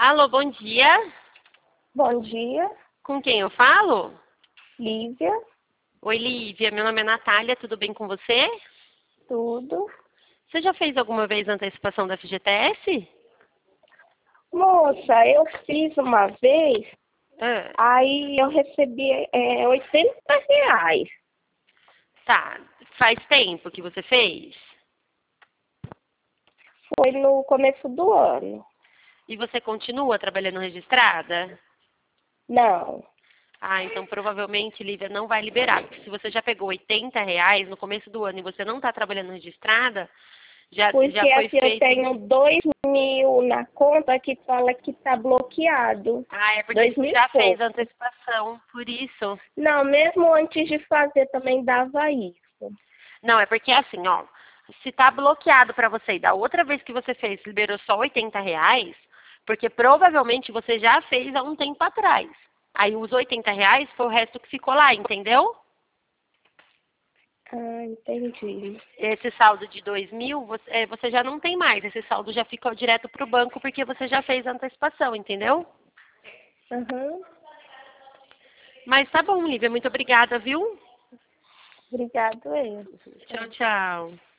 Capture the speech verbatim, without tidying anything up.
Alô, bom dia. Bom dia, Com quem eu falo? Lívia, Oi, Lívia. Meu nome é Natália. Tudo bem com você? tudo. Você já fez alguma vez antecipação da F G T S? Moça, eu fiz uma vez, Ah, aí eu recebi é, oitenta reais. tá. Faz tempo que você fez? Foi no começo do ano. E você continua trabalhando registrada? Não, Ah, então provavelmente, Lívia, não vai liberar. Porque se você já pegou oitenta reais no começo do ano e você não está trabalhando registrada, já, já porque foi assim eu feito... tenho dois mil na conta que fala que tá bloqueado. Ah, é porque Dois você mil já e fez pouco. antecipação, por isso. Não, mesmo antes de fazer também dava isso. Não, é porque assim, ó, se tá bloqueado para você e da outra vez que você fez liberou só oitenta reais, porque provavelmente você já fez há um tempo atrás. Aí os oitenta reais foi o resto que ficou lá, entendeu? Ah, entendi. Esse saldo de dois mil, você, é, você já não tem mais. Esse saldo já ficou direto para o banco porque você já fez a antecipação, entendeu? Aham. Mas tá bom, Lívia. Muito obrigada, viu? Obrigado, eu. Tchau, tchau.